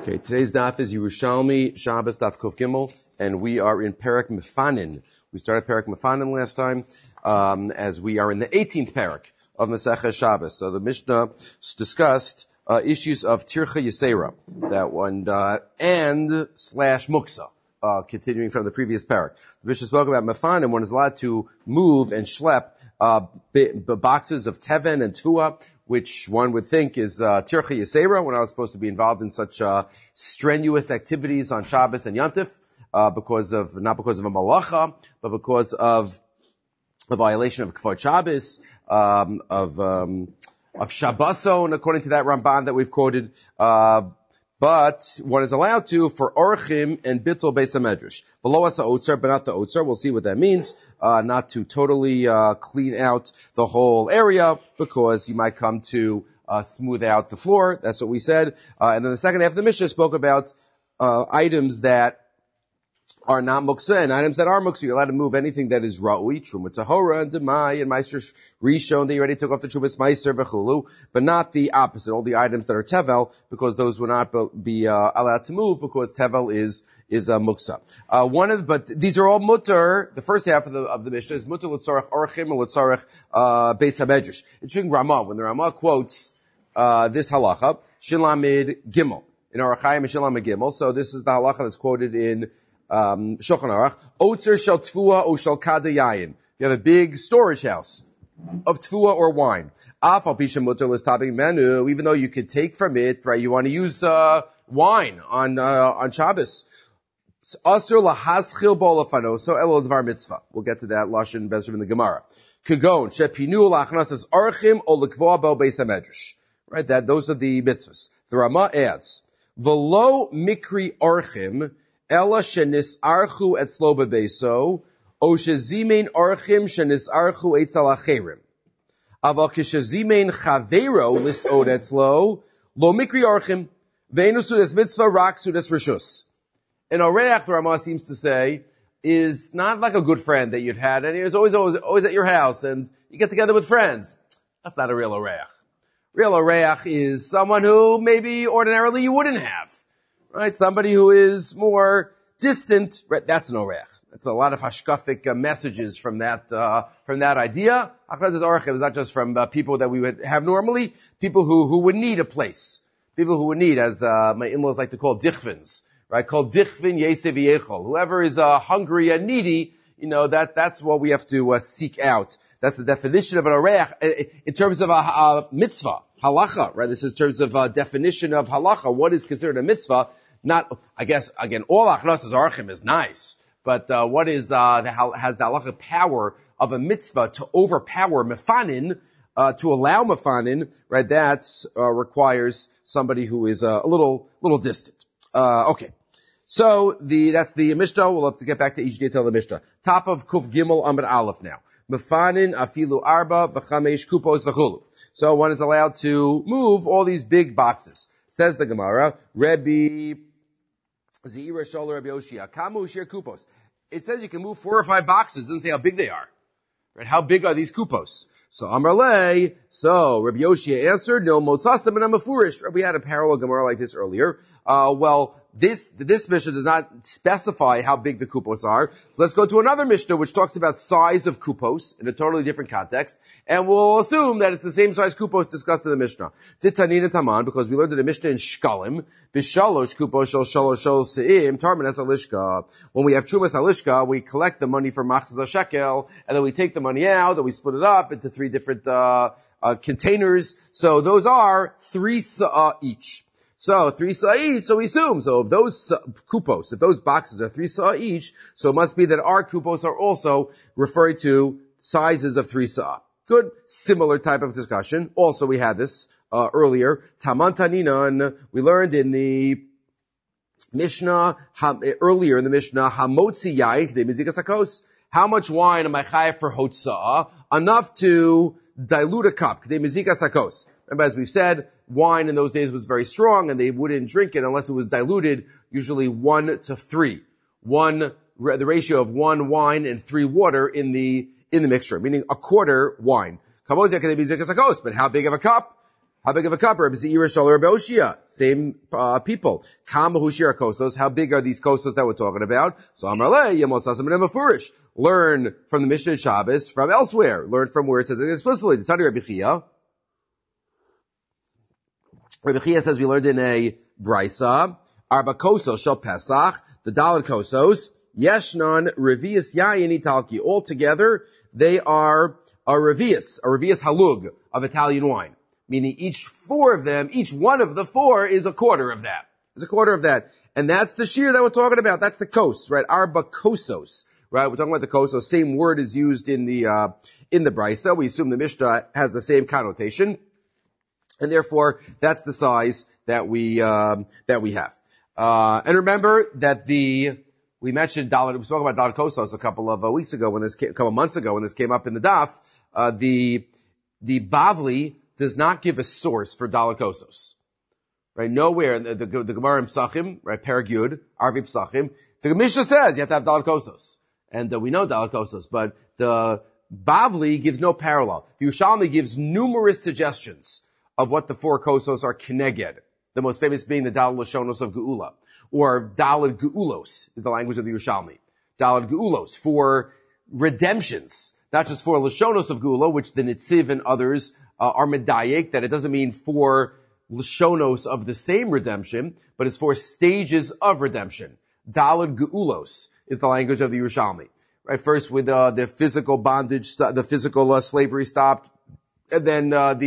Okay, today's daf is Yerushalmi Shabbos Daf Kuf Gimel, and we are in Perek Mefanin. We started Perek Mefanin last time, as we are in the 18th Perek of Masechah Shabbos. So the Mishnah discussed issues of Tircha Yisera, that one, and slash Muksa, continuing from the previous Perek. The Mishnah spoke about Mefanin. One is allowed to move and schlep boxes of Teven and Tvua, which one would think is Tircha Yisera. We're not supposed to be involved in such strenuous activities on Shabbos and Yantif, not because of a malacha, but because of a violation of Kfar Shabbos, of Shabboson, according to that Ramban that we've quoted. But one is allowed to for Orchim and Bittul Beis HaMedrash. V'lo asa Otzer, but not the Otzer. We'll see what that means. Not to totally clean out the whole area, because you might come to smooth out the floor. That's what we said. And then the second half of the Mishnah spoke about items that are not muksa and items that are muksa. You're allowed to move anything that is ra'ui, truma tahora, and demai, and meiser rishon that you already took off the trumas meiser v'chulu, but not the opposite, all the items that are tevel, because those will not be allowed to move, because tevel is muksa. But these are all mutter. The first half of the Mishnah is mutter l'tzarech orchim or l'tzarech beis hamedrash. Interesting Ramah, when the Ramah quotes this halacha, shilamid gimel in Arachayim shilamid gimel. So this is the halacha that's quoted in Shulchan Aruch, Otzer shel Tfua o shel Kada Yayin. You have a big storage house of Tfua or wine. Afal Pisha Mutter L'Tabing Menu, even though you could take from it, right, you want to use wine on Shabbos. Asur lahaschil bo lefanoso elo dvar mitzvah. We'll get to that lashon bezrim in the Gemara. Kagon shepinu lachnasas archim o lekvoa bo beis hamedrash. Right, those are the mitzvahs. The Ramah adds, v'lo mikri archim Ella shenis archu etzlo bebeso, o shezimein archim shenis archu etzal acherim. Aval kishezimein chavero lisod etzlo, lo mikri archim, ve'enu sudas mitzvah rak sudas rishus. And oreach, the Ramah seems to say, is not like a good friend that you'd had, and he was always at your house, and you get together with friends. That's not a real oreach. Real oreach is someone who maybe ordinarily you wouldn't have. Right, somebody who is more distant, right, that's an orech. That's a lot of hashkafic messages from that idea. Achnasas orech is not just from people that we would have normally, people who would need a place. People who would need, as my in-laws like to call dichvins, right, called dichvin yesev yechol. Whoever is hungry and needy, that's what we have to seek out. That's the definition of an orech in terms of a mitzvah, halacha, right? This is in terms of definition of halacha. What is considered a mitzvah? Not, I guess, again, all achnasas archim is nice, but what has the halacha power of a mitzvah to overpower mefanin, to allow mefanin, right? That requires somebody who is a little distant. Okay. So that's the Mishnah. We'll have to get back to each detail of the Mishnah. Top of Kuf Gimel Amud Aleph now. Mefanin afilu arba v'chamesh kupos v'chulu. So one is allowed to move all these big boxes. Says the Gemara, Rebbe Zeira Sholer Rebbe Yoshia, Kamu Shir Kupos. It says you can move 4 or 5 boxes. It doesn't say how big they are. Right? How big are these kupos? So Amrle, Rabbi Yoshia answered, no motzasim and amafurish. We had a parallel Gemara like this earlier. This Mishnah does not specify how big the kupos are. So let's go to another Mishnah which talks about size of kupos in a totally different context, and we'll assume that it's the same size kupos discussed in the Mishnah. Titanina Taman, because we learned in the Mishnah in Shkalim, Bishalosh kupos shel shalosh se'im, tarman es alishka. When we have Trumas alishka, we collect the money for machzas shekel, and then we take the money out, and we split it up into 3 different containers. So those are 3 sa'ah each. So 3 sa'ah each, so we assume. So if those kupos, if those boxes are 3 sa'ah each, so it must be that our kupos are also referring to sizes of 3 sa'ah. Good, similar type of discussion. Also, we had this earlier. Taman taninan, we learned in the Mishnah, earlier in the Mishnah, hamotzi yayin k'dei mizikas hakos. How much wine am I chayav for hotzah? Enough to dilute a cup. K'dei mizikas hakos. Remember, as we've said, wine in those days was very strong, and they wouldn't drink it unless it was diluted, usually 1 to 3. The ratio of 1 wine and 3 water in the mixture, meaning a quarter wine. But how big of a cup? How big of a cup? Rabbi Zeira Shal Rabbi Oshia. Same people. Kama Hushira Kosos. How big are these kosos that we're talking about? So Amarle Yemos Asam Mefurish. Learn from the Mishnah Shabbos from elsewhere. Learn from where it says it explicitly. The Tani Rabbi Chia. Rabbi Chia says we learned in a Brisa. Arba Kosos Shal Pesach. The Daled Kosos. Yeshnon Revius Yayin Italki. All together, they are a Revius Halug of Italian wine. Meaning each one of the four is a quarter of that. Is a quarter of that. And that's the shear that we're talking about. That's the kos, right? Arba kosos, right? We're talking about the kosos. Same word is used in the Brisa. We assume the Mishnah has the same connotation. And therefore, that's the size that we have. And remember that we mentioned Dalet, we spoke about Dalet Kosos a couple of months ago when this came up in the Daf. The Bavli does not give a source for Dalet Kosos. Right? Nowhere in the Gemara in Psachim, right? Perek Yud, Arvi Psachim, the Mishnah says you have to have Dalet Kosos. And we know Dalet Kosos, but the Bavli gives no parallel. The Yerushalmi gives numerous suggestions of what the four Kosos are Keneged. The most famous being the Dalet Lashonos of Geula. Or Dalet Geulos is the language of the Yerushalmi. Dalet Geulos for redemptions. Not just for Lashonos of Geula, which the Nitziv and others are medayik, that it doesn't mean for Lashonos of the same redemption, but it's for stages of redemption. Dalet Geulos is the language of the Yerushalmi. Right? First with the physical bondage, the physical slavery stopped. And then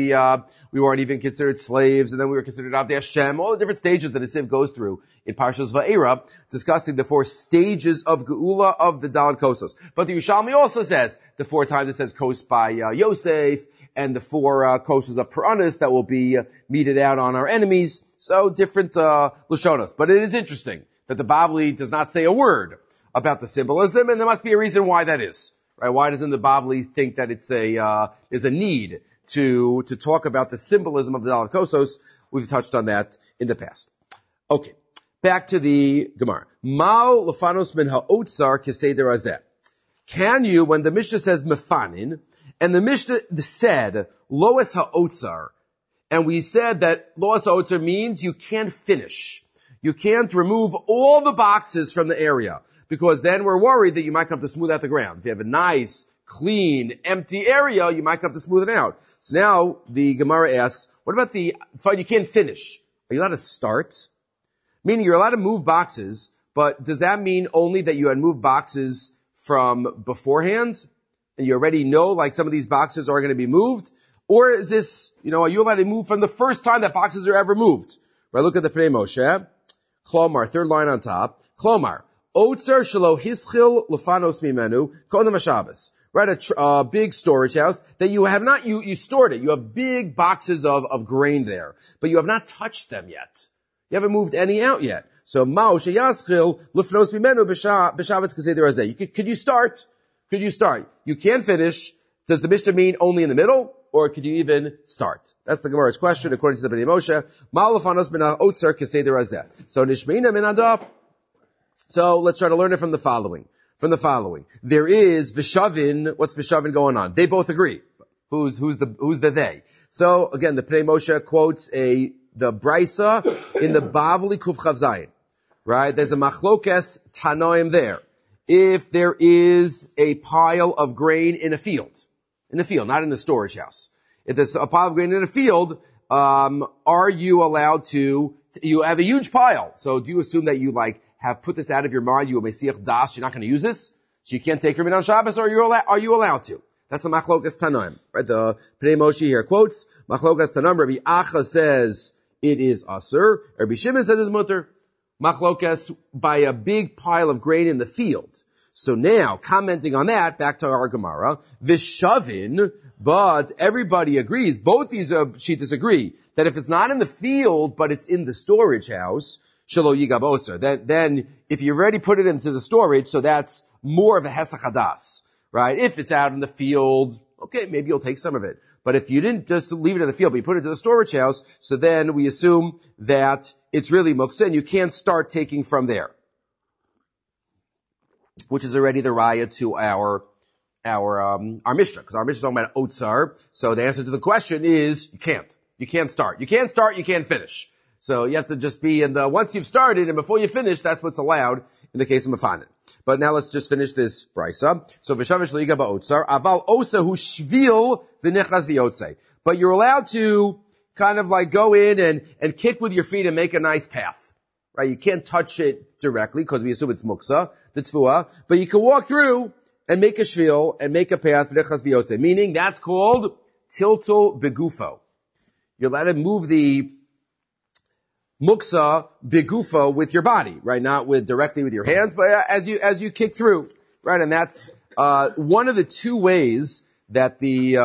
we weren't even considered slaves, and then we were considered Avdei Hashem, all the different stages that a Siv goes through in Parshas Va'era, discussing the four stages of Geula of the Dalet Kosos. But the Yerushalmi also says the four times it says Kos by Yosef, and the four Koses of Puranas that will be meted out on our enemies. So different Lashonos. But it is interesting that the Bavli does not say a word about the symbolism, and there must be a reason why that is. Right? Why doesn't the Bavli think that it's is a need to talk about the symbolism of the Dalet Kosos? We've touched on that in the past. Okay. Back to the Gemara. Mal lefanos min ha'otzar keseder hazeh. Can you, when the Mishnah says mefanin, and the Mishnah said loes ha'otzar, and we said that loes ha'otzar means you can't finish. You can't remove all the boxes from the area. Because then we're worried that you might come to smooth out the ground. If you have a nice, clean, empty area, you might come to smooth it out. So now the Gemara asks, what about you can't finish? Are you allowed to start? Meaning you're allowed to move boxes, but does that mean only that you had moved boxes from beforehand? And you already know like some of these boxes are going to be moved? Or is this, are you allowed to move from the first time that boxes are ever moved? Right, look at the Pnei Moshe. Klomar, third line on top. Klomar. Otzer shelo hischil lefanos mimenu kodem haShabbos. Right, a big storage house that you have not, you stored it. You have big boxes of grain there, but you have not touched them yet. You haven't moved any out yet. So mao sheyaschil lefanos mimenu b'Shabbos keseder hazeh. Could you start? Could you start? You can't finish. Does the Mishnah mean only in the middle? Or could you even start? That's the Gemara's question according to the Bnei Moshe. Mao lefanos min ha'otzer keseder hazeh. So nishmeina min adap. So let's try to learn it from the following. There is Vishavin. What's Vishavin going on? They both agree. Who's the they? So again, the Pnei Moshe quotes the Brisa in the Bavli Kuf Chav Zayin. Right? There's a machlokes tanoim there. If there is a pile of grain in a field, not in the storage house. If there's a pile of grain in a field, are you allowed to, you have a huge pile. So do you assume that you have put this out of your mind, you a Mesiach Das, you're not going to use this? So you can't take from it on Shabbos, or are you allowed to? That's a Machlokas Tanaim. Right? The Pnei Moshe here quotes, Machlokas Tanaim, Rabbi Acha says it is Asur, Rabbi Shimon says it's Mutter. Machlokas by a big pile of grain in the field. So now, commenting on that, back to our Gemara, Vishavin, but everybody agrees, both these Shittas agree, that if it's not in the field, but it's in the storage house, Shelo Yigab Otzer. Then, if you already put it into the storage, so that's more of a Hesach Hadas, right? If it's out in the field, okay, maybe you'll take some of it. But if you didn't just leave it in the field, but you put it into the storage house, so then we assume that it's really Muktzah, and you can't start taking from there. Which is already the raya to our Mishnah, because our Mishnah is talking about Otsar. So the answer to the question is, you can't. You can't start. You can't start, you can't finish. So you have to just be once you've started and before you finish, that's what's allowed in the case of Mefanin. But now let's just finish this brisa. So v'shavish leiga ba'otzar, aval osa hu shvil v'nichnas v'yotzei. But you're allowed to kind of like go in and kick with your feet and make a nice path. Right? You can't touch it directly because we assume it's muksa, the tfuah, but you can walk through and make a shvil and make a path v'nichnas v'yotzei. Meaning that's called tiltul begufo. You're allowed to move the muksa begufo with your body, right? Not directly with your hands, but as you kick through, right? And that's, one of the two ways that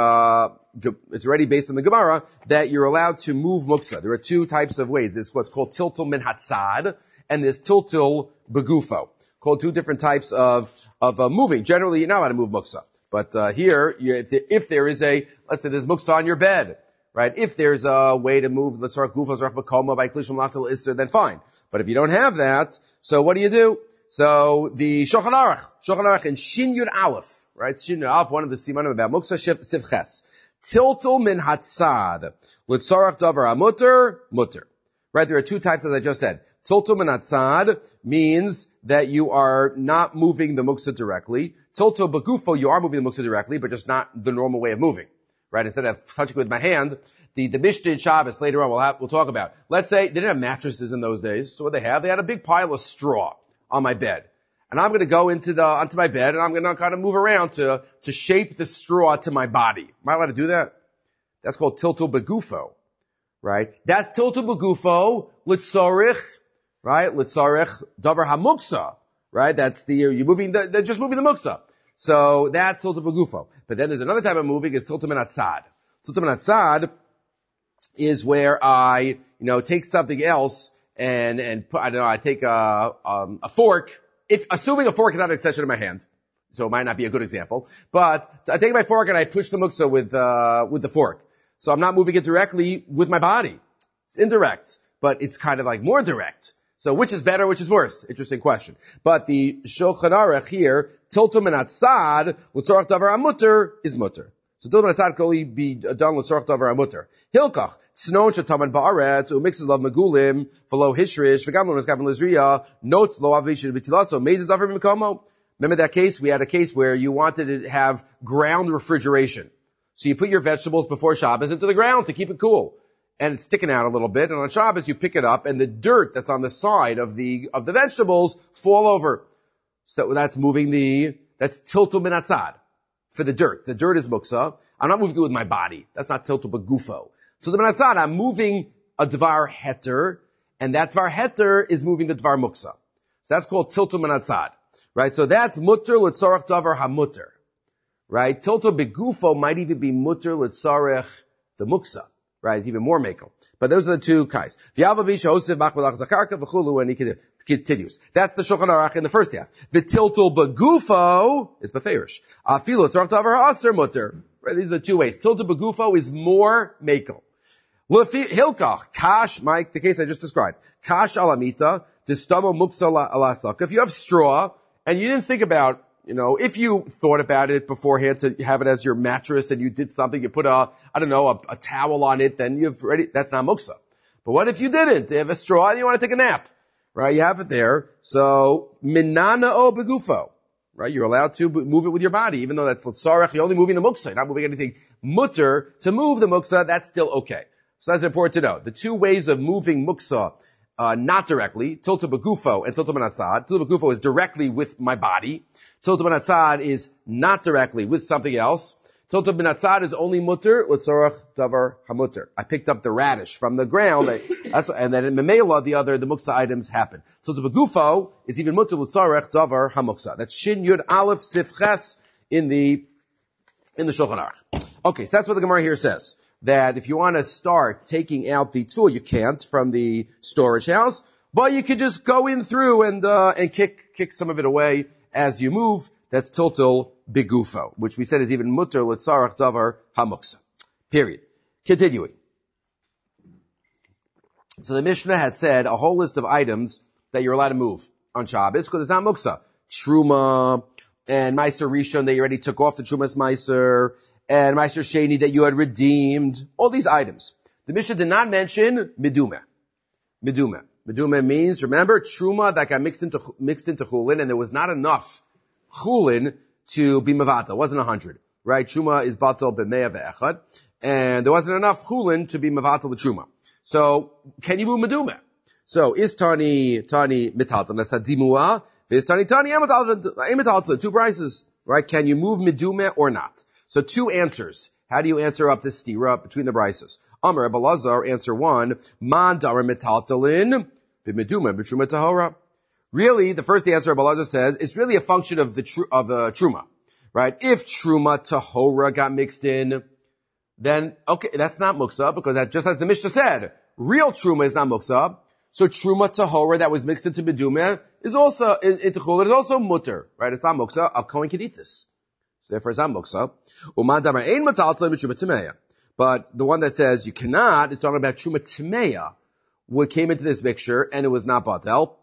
it's already based on the Gemara, that you're allowed to move muksa. There are two types of ways. There's what's called tiltul min hatzad, and there's tiltul begufo. Called two different types of moving. Generally, you're not allowed to move muksa. But, here, if there is let's say there's muksa on your bed, right? If there's a way to move, let's start gufa, by klishum latil isser, then fine. But if you don't have that, so what do? So the Shulchan Aruch in Shin Yud Aleph, right? Shin Yud Aleph, one of the simanim about muksa sivches. Tiltul min hatzad. L'tzarach davar mutter. Right? There are two types, as I just said. Tiltul min hatzad means that you are not moving the muksa directly. Tiltul begufo, you are moving the muksa directly, but just not the normal way of moving. Right? Instead of touching it with my hand, the Mishnah in Shabbos later on we'll talk about. Let's say they didn't have mattresses in those days, so what they had a big pile of straw on my bed. And I'm gonna go onto my bed and I'm gonna kind of move around to shape the straw to my body. Am I allowed to do that? That's called tiltul begufo. Right? That's tiltul begufo, litzorich, right? Litzorich davar hamuksa. Right? That's they're just moving the muksa. So that's tiltul begufo. But then there's another type of moving, is tiltul min hatzad. Tiltul min hatzad is where I, take something else and put, I take a fork, assuming a fork is not an extension of my hand. So it might not be a good example. But I take my fork and I push the muksa with the fork. So I'm not moving it directly with my body. It's indirect, but it's kind of like more direct. So which is better, which is worse? Interesting question. But the Shulchan Aruch here, tiltul min hatzad, l'tzorach davar hamutter, is mutter. So tiltul min hatzad can only be done l'tzorach davar hamutter. Hilkach, tznon shetaman ba'aretz, umixes lav megulim, v'lo hishrish, v'gam lo neskapin lizriya, notes lo avishin b'tilaso, mezes davar mikomo. Remember that case? We had a case where you wanted to have ground refrigeration. So you put your vegetables before Shabbos into the ground to keep it cool. And it's sticking out a little bit, and on Shabbos you pick it up, and the dirt that's on the side of the vegetables fall over. So that's that's tiltul min hatzad. For the dirt. The dirt is muksa. I'm not moving it with my body. That's not tiltul begufo. Tiltul min hatzad, I'm moving a dvar heter, and that dvar heter is moving the dvar muksa. So that's called tiltul min hatzad. Right? So that's mutter l'tzorach davar hamutter. Right? Tiltul begufo might even be mutter l'tzorach the muksa. Right, it's even more makel. But those are the two kinds. And he continues. That's the Shulchan Aruch in the first half. The tiltul begufo is beferish. Afilu tzarach davar aser mutter. Right, these are the two ways. Tiltul begufo is more makel. Hilkach, kash, Mike, the case I just described. Kash alamita, distamo muksa alasaka. If you have straw, and you didn't think about, if you thought about it beforehand to have it as your mattress and you did something, you put a towel on it, then that's not muksa. But what if you didn't? You have a straw and you want to take a nap, right? You have it there. So, minana o begufo, right? You're allowed to move it with your body, even though that's l'tzarech, you're only moving the muksa, you're not moving anything mutter. To move the muksa, that's still okay. So that's important to know. The two ways of moving muksa, not directly, tiltul begufo and tiltul min hatzad. Tiltul begufo is directly with my body. Tiltul min hatzad is not directly with something else. Tiltul min hatzad is only mutter, l'tzorach davar hamutter. I picked up the radish from the ground, and then in memela, the muksa items happen. Tiltul begufo is even mutter, l'tzorach davar hamuksa. That's Shin Yud Aleph Sif Ches in the Shulchan Aruch. Okay, so that's what the Gemara here says. That if you want to start taking out the tool, you can't from the storage house, but you could just go in through and kick some of it away as you move. That's tiltul begufo, which we said is even mutter l'tzarach davar hamuksa. Period. Continuing. So the Mishnah had said a whole list of items that you're allowed to move on Shabbos because it's not muksa. Truma and Meiser Rishon that you already took off the Trumas Meiser, and Meiser Sheni that you had redeemed, all these items. The Mishnah did not mention midumeh. Midumeh. Midumeh means, remember, truma that got mixed into chulin, and there was not enough chulin to be mevatel. It wasn't 100, right? Truma is batel b'meya ve'echad, and there wasn't enough chulin to be mevatel the truma. So, can you move midumeh? So, is tani mitaltal nesadimua, is tani emitaltal, two prices, right? Can you move midumeh or not? So, two answers. How do you answer up this stira between the brises? Amar Rebbe Lazar, answer one, man dara mitaltalin b'midumeh b'truma tahora. Really, the first answer Rebbe Lazar says, it's really a function of the truma, right? If truma tahora got mixed in, then, okay, that's not muksa, because that just as the Mishnah said, real truma is not muksa. So truma tahora that was mixed into midumeh is also, into chulin, is also mutter, right? It's not muksa. A kohen can eat this. So therefore it's not muksa. But the one that says you cannot is talking about truma timeya, what came into this mixture, and it was not batel.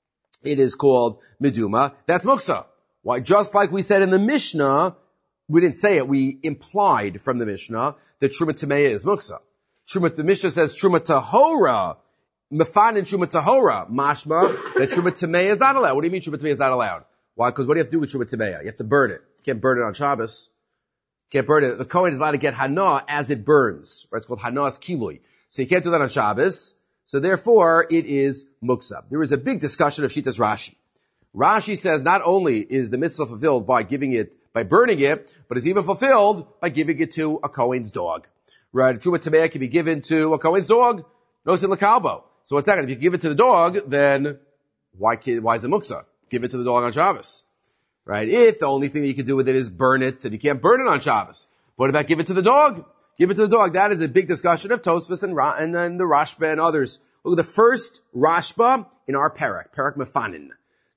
It is called miduma. That's muksa. Why? Just like we said in the Mishnah, we didn't say it, we implied from the Mishnah that truma timeya is muksa. The Mishnah says truma tahora, mefan and truma tahora, mashma, that truma timeya is not allowed. What do you mean truma timeya is not allowed? Why? Because what do you have to do with truma timeya? You have to burn it. You can't burn it on Shabbos. Can't burn it. The Kohen is allowed to get hana as it burns. Right? It's called hana's kilui. So you can't do that on Shabbos. So therefore, it is muksa. There is a big discussion of Shitas Rashi. Rashi says not only is the mitzvah fulfilled by burning it, but it's even fulfilled by giving it to a Kohen's dog. Right? Truma Tameya can be given to a Kohen's dog. No sin l'kalbo. So what's that? If you give it to the dog, then why is it muksa? Give it to the dog on Shabbos. Right? If the only thing that you can do with it is burn it, then you can't burn it on Shabbos. What about give it to the dog? Give it to the dog. That is a big discussion of Tosfos and then the Rashba and others. Look at the first Rashba in our parak Mefanin.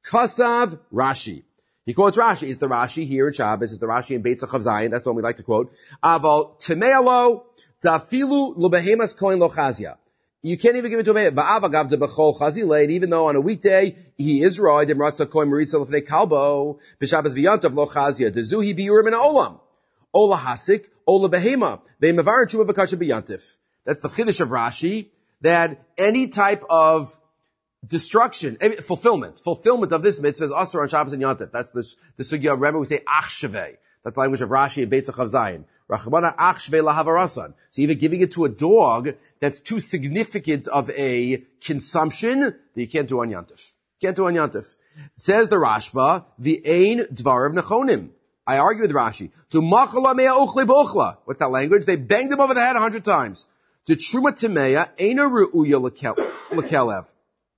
Kasav Rashi. He quotes Rashi. It's the Rashi here in Shabbos. It's the Rashi in Beit Chav Zayin. That's the one we like to quote. Aval Temealo Dafilu Lubehemas Kohen Lo Chazia. You can't even give it to a Va'avagav de Bechol Chazile, and even though on a weekday he is roid and Ratza Kohen Maritza Lefnei Kalbo, B'Shabbos V'Yantav Lo Chazia, Dezuhi Biurim in Olam. Ola Hasik, Ola Behema, Ve'Mevar Tshuva V'Kasha B'Yantif. That's the Chiddush of Rashi, that any type of destruction, fulfillment of this mitzvah is Asur on Shabbos and Yantif. That's the sugya. Remember we say Ach Shavei. That's the language of Rashi and Beit Chav Zayin. Rachmana Ach Shavei Lahavarasan. So even giving it to a dog that's too significant of a consumption that you can't do on Yantif. Can't do on Yantif. Says the Rashba, the Ein Dvarav Nechonim. I argue with Rashi. To Machala Mea Uchle B'Uchla. What's that language? They banged him over the head 100 times. To Truma Timeya Eina Ru'uya Lekelev.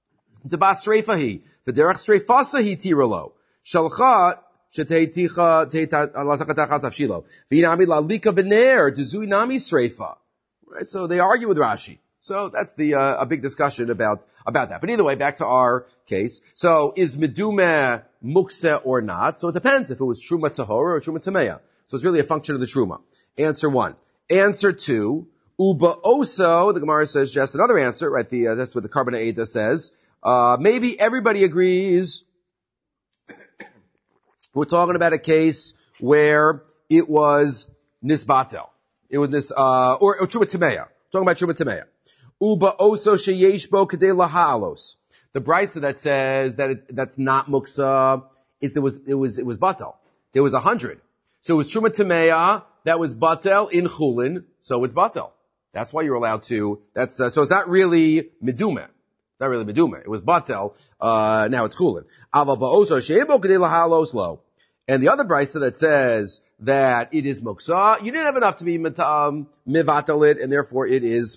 To Bas Sreifahi. To Derech Sreifasahi Tiralo. Shalcha Shetei Ticha Lasakatach Tafshilo. V'inami Lalika Bener. To Zui Nami Sreifa. Right? So they argue with Rashi. So that's a big discussion about that. But either way, back to our case. So is Medumeh Mukse or not? So it depends if it was Truma Tahora or Truma Tameya. So it's really a function of the Truma. Answer one. Answer two. Uba Oso, the Gemara says just another answer, right? That's what the Carbon Ada says. Maybe everybody agrees. We're talking about a case where it was Nisbatel. It was or Truma Tameya. Talking about Truma Tameya. Uba Oso Sheyesh Bo Kadei Lahalos. The brisa that says that's not muksa, it was batel. There was 100. So it was Truma Tameya that was batel in chulin, so it's batel. That's why you're allowed to, so it's not really medumeh. It's not really medumeh. It was batel, now it's chulin. Ava ba'oso she'ebo kadei lahalos lo. And the other brisa that says that it is muksa, you didn't have enough to be mivatel it, and therefore it is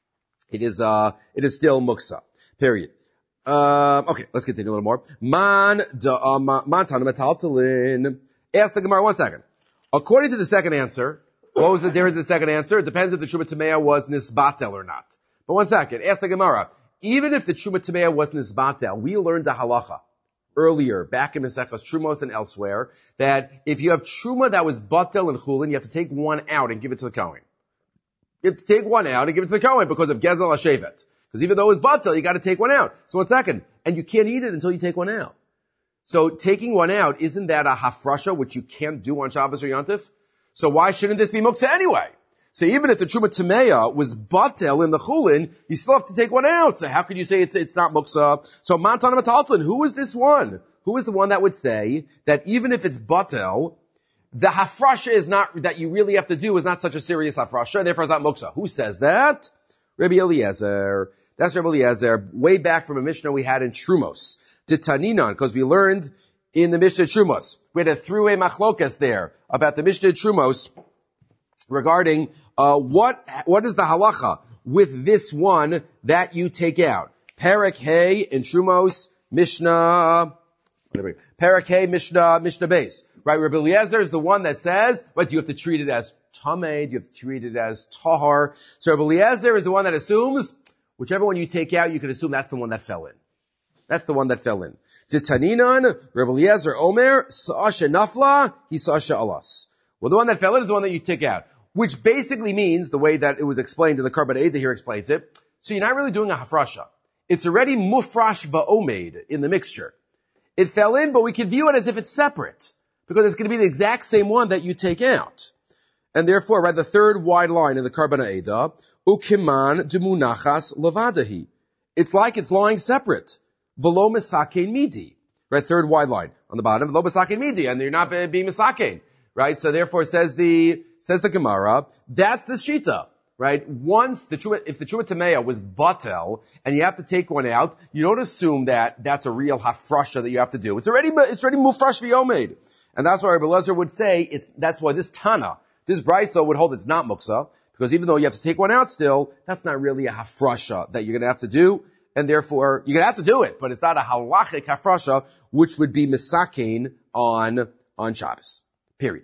still muksa. Period. Okay, let's continue a little more. Man tana metaltalin. Ask the Gemara 1 second. According to the second answer, what was the difference in the second answer? It depends if the Truma Tameya was nisbatel or not. But 1 second. Ask the Gemara. Even if the Truma Tameya was nisbatel, we learned a halacha earlier, back in Maseches Trumos and elsewhere, that if you have Truma that was batel and chulin, you have to take one out and give it to the Kohen. You have to take one out and give it to the Kohen because of Gezel HaShevet. Because even though it's batel, you got to take one out. So 1 second. And you can't eat it until you take one out. So taking one out, isn't that a hafrasha, which you can't do on Shabbos or Yantif? So why shouldn't this be muksa anyway? So even if the Truma Tameya was batel in the chulin, you still have to take one out. So how could you say it's not muksa? So Matan Matalton, who is this one? Who is the one that would say that even if it's batel, the hafrasha is not, that you really have to do is not such a serious hafrasha, and therefore it's not muksa. Who says that? Rabbi Eliezer. That's Rabbi Eliezer, way back from a Mishnah we had in Trumos. Titaninan, because we learned in the Mishnah Trumos. We had a three-way machlokas there about the Mishnah Trumos regarding what is the halacha with this one that you take out. Perek Hey in Trumos, Mishnah, Perek Hey, Mishnah Beis. Right, Rabbi Eliezer is the one that says, but you have to treat it as tamed, you have to treat it as tahar. So Rabbi Eliezer is the one that assumes, whichever one you take out, you can assume that's the one that fell in. That's the one that fell in. Titaninan, Rabbi Eliezer Omer, Sa'asha Nafla, he Sa'asha Alas. Well, the one that fell in is the one that you take out. Which basically means, the way that it was explained in the Karban Eidah here explains it, so you're not really doing a hafrasha. It's already mufrash va'omed in the mixture. It fell in, but we can view it as if it's separate, because it's going to be the exact same one that you take out. And therefore, right, the third wide line in the Karban Eidah, ukiman demunachas levadahi. It's like it's lying separate. V'lo misakein midi. Right, third wide line on the bottom, v'lo misakein midi, and you're not being misakein. Right, so therefore says the Gemara, that's the shita. Right, if the Truma Tameya was batel, and you have to take one out, you don't assume that that's a real hafrasha that you have to do. It's already mufrash v'yomed. And that's why Rabbi Eliezer would say, that's why this Tana, this Brisa would hold it's not muksa, because even though you have to take one out still, that's not really a hafrasha that you're going to have to do, and therefore, you're going to have to do it, but it's not a halachic hafrasha, which would be misakein on Shabbos. Period.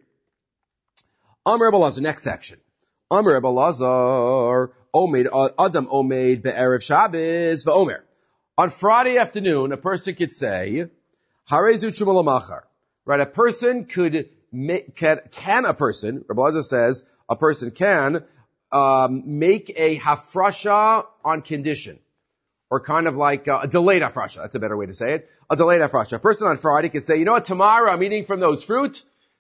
Amr Rabbi Elazar, next section. Amr Rabbi Elazar, Adam Omed be'erev Shabbos v'omer. On Friday afternoon, a person could say, Harezu Truma l'machar. Right, a person can a person, Rabbi Elazar says, a person can make a hafrasha on condition. Or kind of like a delayed hafrasha. That's a better way to say it. A delayed hafrasha. A person on Friday could say, you know what, tomorrow I'm eating from those fruit.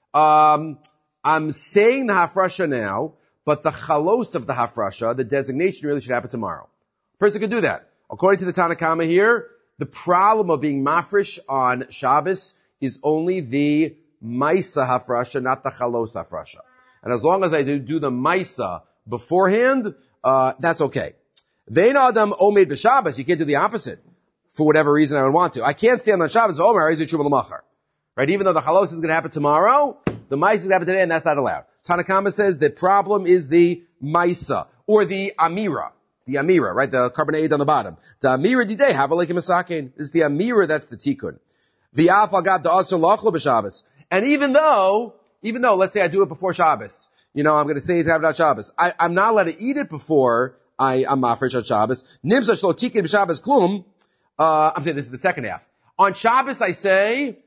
I'm saying the hafrasha now, but the chalos of the hafrasha, the designation really should happen tomorrow. A person could do that. According to the Tanna Kama here, the problem of being mafresh on Shabbos is only the maisa hafrasha, not the chalos hafrasha. And as long as I do the maisa beforehand, that's okay. Vein adam omed b'Shabbos, you can't do the opposite. For whatever reason I would want to. I can't stand on Shabbos, Omer, is it truma l'machar. Right? Even though the chalos is going to happen tomorrow, the maisa is going to happen today, and that's not allowed. Tanna Kama says the problem is the maisa, or the amira. The amira, right? The Karban Eidah on the bottom. The amira didei, have a like a masakin. It's the amira that's the tikkun. V'af agad da'asur lachlo b'Shabbos. And even though, let's say I do it before Shabbos, I'm going to say it's having Shabbos. I'm not allowed to eat it before I'm mafresh on Shabbos. Nimsa shlo tikkun b'Shabbos klum. I'm saying this is the second half. On Shabbos I say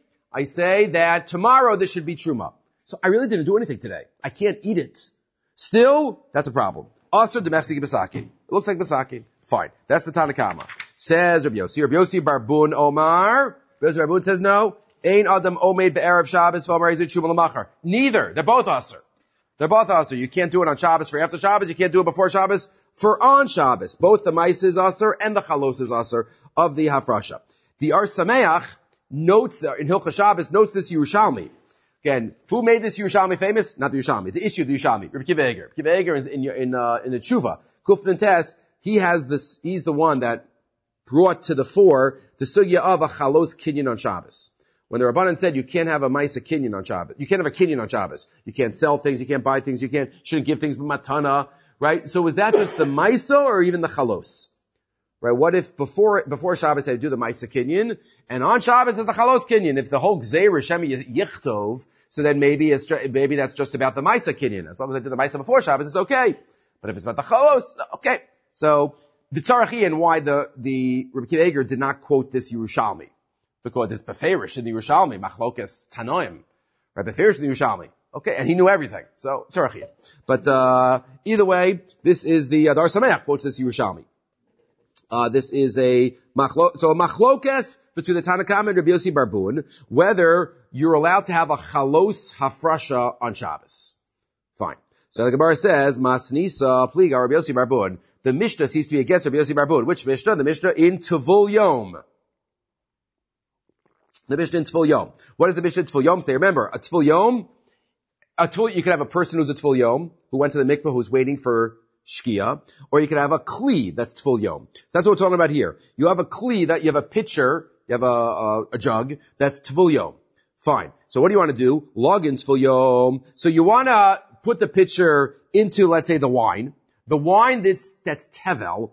that tomorrow this should be truma. So I really didn't do anything today. I can't eat it. Still, that's a problem. Asur demechsiki b'sakin. It looks like b'sakin. Fine. That's the Tanna Kama. Says Rabbi Yossi. Rabbi Yossi Barbun Omar. Rabbi Yossi Barbun says no. Ein adam omed be'erev Shabbos v'omar yizit truma l'machar. Neither. They're both asur. They're both asur. You can't do it on Shabbos for after Shabbos. You can't do it before Shabbos for on Shabbos. Both the maisa is asur and the chalos is asur of the hafrasha. The Ar Sameach notes in Hilchos Shabbos notes this Yerushalmi. Again, who made this Yerushalmi famous? Not the Yerushalmi. The issue of the Yerushalmi. Rabbi Akiva Eiger. Rabbi Akiva Eiger in the Tshuva. Kufnin Tes, he's the one that brought to the fore the sugya of a chalos kinyan on Shabbos. When the Rabbanan said you can't have a maisa kinyan on Shabbos. You can't have a kinyan on Shabbos. You can't sell things, you can't buy things, shouldn't give things matana, right? So was that just the maisa or even the chalos? Right? What if before Shabbos I do the maisa kinyan, and on Shabbos is the chalos kinyan? If the whole gzeir shemi yichtov, so then maybe that's just about the maisa kinyan. As long as I did the maisa before Shabbos, it's okay. But if it's about the chalos, okay. So the tzarachi and why the Rabbi Akiva Eiger did not quote this Yerushalmi, because it's beferish in the Yerushalmi, machlokas tanoim, right? Beferish in the Yerushalmi. Okay, and he knew everything. So tzarachi. But either way, this is the Ar Sameach quotes this Yerushalmi. This is a machlokas between the Tanna Kama and Rabbi Yossi Barbun, whether you're allowed to have a chalos hafrasha on Shabbos. Fine. So the Gemara says, Masnisa pliga Rabbi Yossi bar Bun. The Mishnah seems to be against Rabbi Yossi bar Bun. Which Mishnah? The Mishnah in Tevul Yom. The Mishnah in Tevul Yom. What does the Mishnah in Tevul Yom say? Remember, a Tevul Yom, you could have a person who's a Tevul Yom, who went to the mikveh, who's waiting for Shkia, or you could have a Kli that's Tevul Yom. So that's what we're talking about here. You have a Kli, that you have a pitcher, you have a jug, that's Tevul Yom. Fine. So what do you want to do? Log in Tevul Yom. So you want to put the pitcher into, let's say, the wine that's Tevel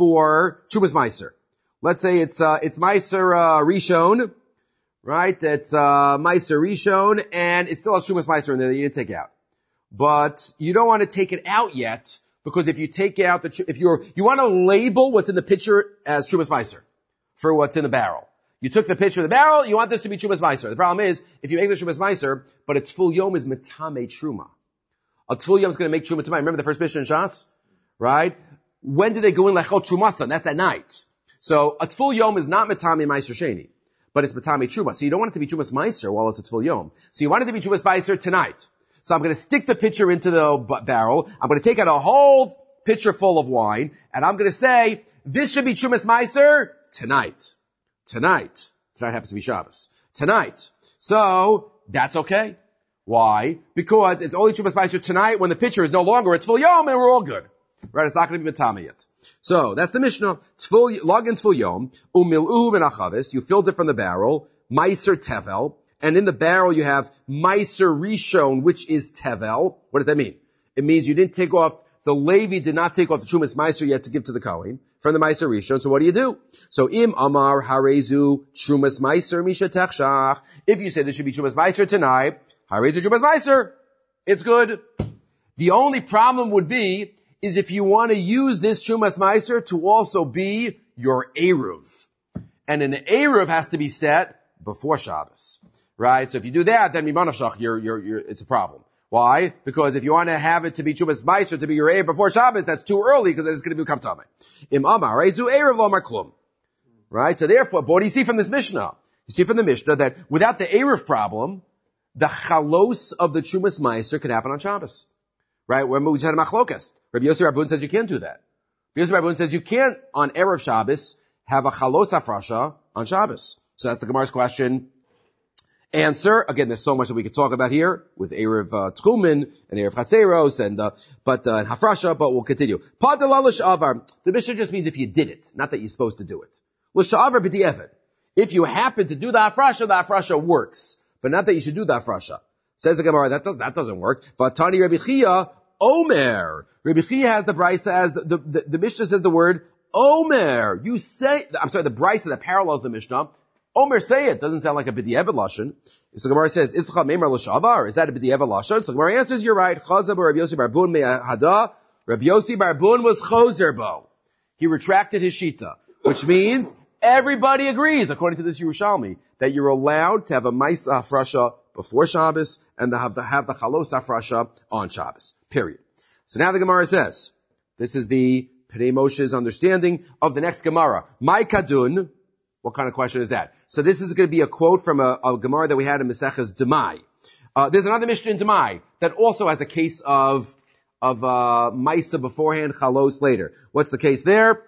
for Trumas Meiser. Let's say it's Meiser Rishon, right? It's Meiser Rishon, and it still has Trumas Meiser in there that you didn't take out. But you don't want to take it out yet, because if you take out you want to label what's in the pitcher as Trumas Meiser for what's in the barrel. You took the pitcher of the barrel, you want this to be Trumas Meiser. The problem is, if you make this Trumas Meiser, but a Teful Yom is Metame Truma. A Teful Yom is going to make Truma Tamai. Remember the first Mishnah in Shas? Right? When do they go in Lechot Trumasa? That's at night. So a Teful Yom is not Metame Meiser Sheni, but it's Metame Truma. So you don't want it to be Trumas Meiser while it's a Teful Yom. So you want it to be Trumas Meiser tonight. So I'm going to stick the pitcher into the barrel. I'm going to take out a whole pitcher full of wine, and I'm going to say, this should be Trumas Meiser tonight. Tonight happens to be Shabbos. Tonight. So, that's okay. Why? Because it's only Trumas Meiser tonight when the pitcher is no longer a Teful Yom, and we're all good. Right? It's not going to be Matama yet. So, that's the Mishnah. Log in Teful Yom, umil'u ben achavis, you filled it from the barrel, Meiser Tevel, and in the barrel you have Meiser Rishon, which is Tevel. What does that mean? It means you didn't take off, the Levi did not take off the Trumas Meiser yet to give to the Kohen from the Meiser Rishon. So what do? So Im Amar Harezu Trumas Meiser Misha Techshach. If you say there should be Trumas Meiser tonight, Harezu Trumas Meiser, it's good. The only problem would be is if you want to use this Trumas Meiser to also be your Eruv. And an Eruv has to be set before Shabbos. Right? So if you do that, then Mimanavshach, it's a problem. Why? Because if you want to have it to be Trumas Meiser, to be your Erev before Shabbos, that's too early, because then it's going to become Tamei. Im Amar, Rezu Erev Lomar Klum. Right? So therefore, but what do you see from this Mishnah? You see from the Mishnah that without the Erev problem, the chalos of the Trumas Meiser could happen on Shabbos. Right? When we just had a machlokas. Rabbi Yossi bar Bun says you can't do that. Rabbi Yossi bar Bun says you can't, on Erev Shabbos, have a chalos hafrasha on Shabbos. So that's the Gemara's question. Answer, again, there's so much that we could talk about here with Erev Tchumen and Erev Chatzeros and Hafrasha, but we'll continue. Padala l'sha'avar. The Mishnah just means if you did it, not that you're supposed to do it. L'sha'avar b'di'evet. If you happen to do the Hafrasha works, but not that you should do the Hafrasha. Says the Gemara, that doesn't work. Vatani Rabbi Chia, Omer. Rabbi Chia has the brisa as the Mishnah says the word Omer. The brisa that parallels the Mishnah. Omer say it. Doesn't sound like a b'di'evet lashon. So the Gemara says, Ischa meimar l'shavar. Is that a b'di'evet lashon? So the Gemara answers, you're right. Chazav Rabbi Yossi bar Bun me'ahada. Rabbi Yossi bar Bun was chozer bo. He retracted his shita, which means everybody agrees, according to this Yerushalmi, that you're allowed to have a ma'isa hafrasha before Shabbos and to have the chalos hafrasha on Shabbos. Period. So now the Gemara says, this is the Pnei Moshe's understanding of the next Gemara. Mai kadun. What kind of question is that? So this is going to be a quote from a Gemara that we had in Maseches Demai. There's another Mishnah in Demai that also has a case of Maisa beforehand, Chalos later. What's the case there?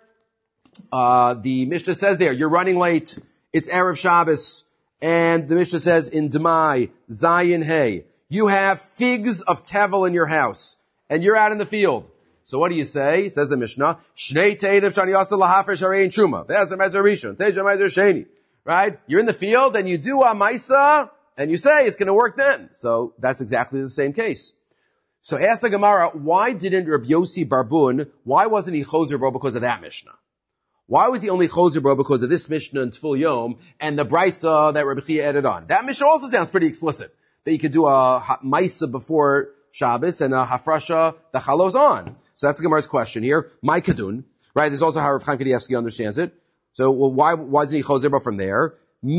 The Mishnah says there, you're running late, it's Erev Shabbos, and the Mishnah says in Demai, Zayin Hey, you have figs of Tevel in your house, and you're out in the field. So what do you say? Says the Mishnah, Shnei Teinev Shani Yasa Lahafer Sharein Truma. There's a Mezer Rishon. Teja Mezer Sheni. Right? You're in the field and you do a Maisa and you say it's going to work then. So that's exactly the same case. So ask the Gemara, why didn't Rabbi Yossi bar Bun, why wasn't he Chozer Bo because of that Mishnah? Why was he only Chozer Bo because of this Mishnah in Teful Yom and the Brisa that Rabbi Chia added on? That Mishnah also sounds pretty explicit. That you could do a Maisa before Shabbos and a Hafrasha, the Chalos on. So that's the Gemara's question here. My Kadun, right? There's also how Rav Chaim Kanievsky understands it. So, well, why wasn't he Chozer from there?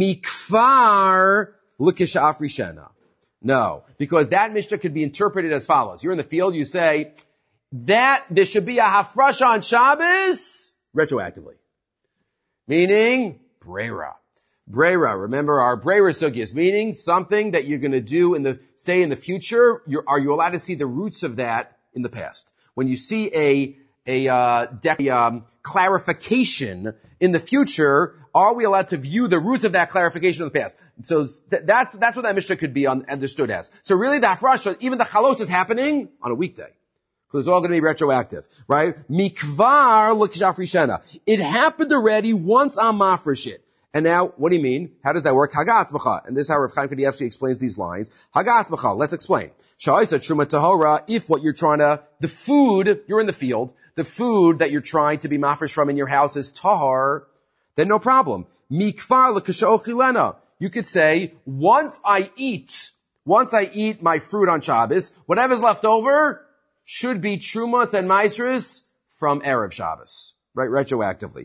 Mikfar l'kishaf rishena. No, because that Mishnah could be interpreted as follows. You're in the field, you say, that there should be a Hafrasha on Shabbos, retroactively. Meaning, Brera. Breira, remember our Breira sugyas, meaning something that you're going to do in the future, are you allowed to see the roots of that in the past? When you see a clarification in the future, are we allowed to view the roots of that clarification in the past? So that's what that Mishnah could be understood as. So really the hafrasha, even the chalos is happening on a weekday. Because it's all going to be retroactive, right? Mikvar l'kishaf rishena. It happened already once on mafresh it. And now, what do you mean? How does that work? Hagatzmacha. And this is how Rav Chaim Kanievsky explains these lines. Hagatzmacha. Let's explain. Sha'isa truma tahora. If what you're the food, you're in the field, the food that you're trying to be mafresh from in your house is tahar, then no problem. Mikvar l'kishaf chilena. You could say, once I eat my fruit on Shabbos, whatever's left over should be trumas and maasros from Erev Shabbos. Right, retroactively.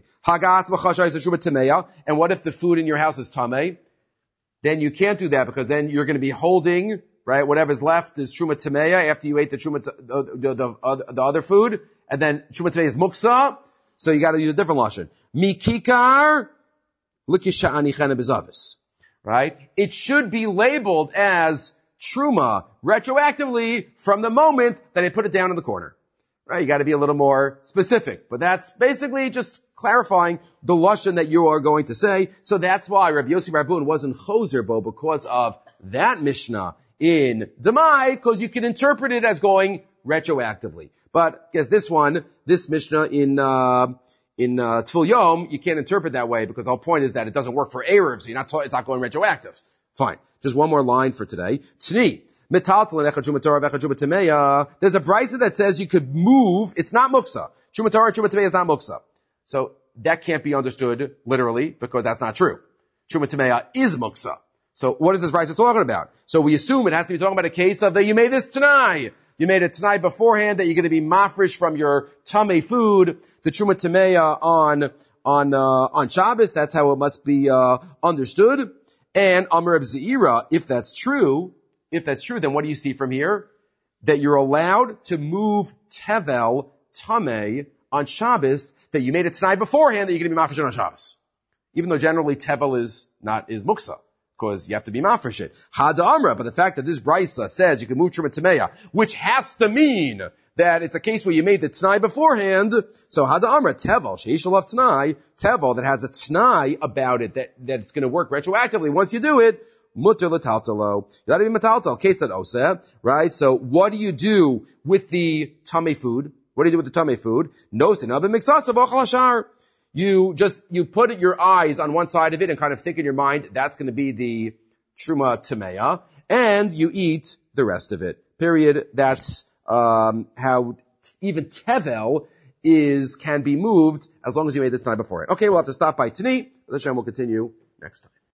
And what if the food in your house is tamei? Then you can't do that because then you're going to be holding, right, whatever's left is truma tameya after you ate the truma, the other food, and then truma tameya is muksa, so you got to use a different lashon. Mikikar likisha'ani chena bezavis. Right? It should be labeled as truma retroactively from the moment that I put it down in the corner. Right, you got to be a little more specific, but that's basically just clarifying the lashon that you are going to say. So that's why Rabbi Yossi Rabun wasn't choser bo because of that Mishnah in Demai, because you can interpret it as going retroactively. But guess this Mishnah in Tfil Yom, you can't interpret that way because the whole point is that it doesn't work for Erev, so it's not going retroactive. Fine. Just one more line for today. Tni. There's a brisa that says you could move, it's not muksa. Truma Torah, Truma Tameya is not muksa. So that can't be understood literally because that's not true. Truma Tameya is muksa. So what is this brisa talking about? So we assume it has to be talking about a case of that you made this tonight. You made it tonight beforehand that you're going to be mafresh from your tamei food, the Truma Tameya on Shabbos. That's how it must be understood. And Amar Reb Zeira, if that's true, then what do you see from here? That you're allowed to move tevel, tamei, on Shabbos, that you made it tonight beforehand that you're going to be mafresh on Shabbos. Even though generally tevel is muksa, because you have to be mafresh it. Had Amra, but the fact that this brisa says you can move truma tameya, which has to mean that it's a case where you made the tonight beforehand. So had Amra, tevel, sheishalav tonight, tevel that has a tonight about it, that it's going to work retroactively once you do it. Mutter l'taltalo. You gotta be metaltal. Ketzad oseh. Right? So what do you do with the tamei food? What do you do with the tamei food? Nosin abim mixasav ochal hashar. You put your eyes on one side of it and kind of think in your mind, that's going to be the truma tameya, and you eat the rest of it. Period. That's, how even tevel can be moved as long as you made this time before it. Okay, we'll have to stop by Tani. We'll continue next time.